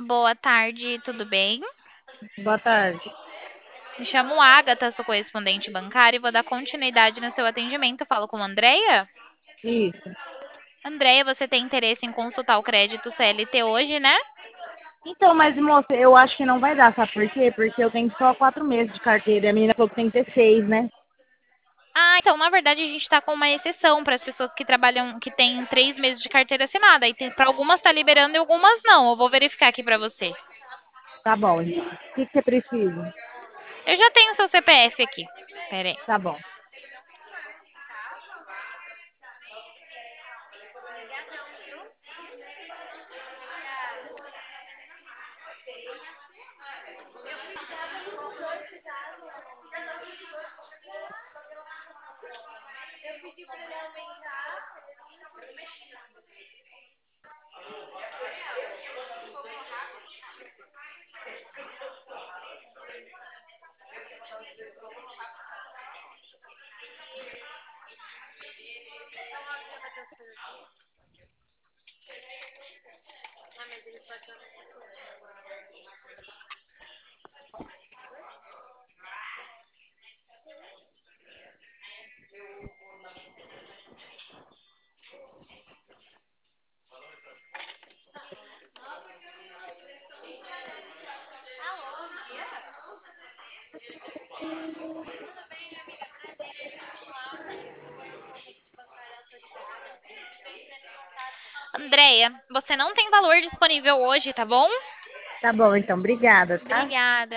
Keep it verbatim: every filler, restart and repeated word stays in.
Boa tarde, tudo bem? Boa tarde. Me chamo Agatha, sou correspondente bancária e vou dar continuidade no seu atendimento. Falo com a Andrea. Isso. Andrea, você tem interesse em consultar o crédito C L T hoje, né? Então, mas moça, eu acho que não vai dar, sabe por quê? Porque eu tenho só quatro meses de carteira e a menina falou que tem que ter seis, né? Ah, então, na verdade, a gente está com uma exceção para as pessoas que trabalham, que têm três meses de carteira assinada. E para algumas está liberando e algumas não. Eu vou verificar aqui para você. Tá bom, então. O que, que você precisa? Eu já tenho seu C P F aqui. Pera aí. Tá bom. Andrea, você não tem valor disponível hoje, tá bom? Tá bom, então. Obrigada, tá? Obrigada.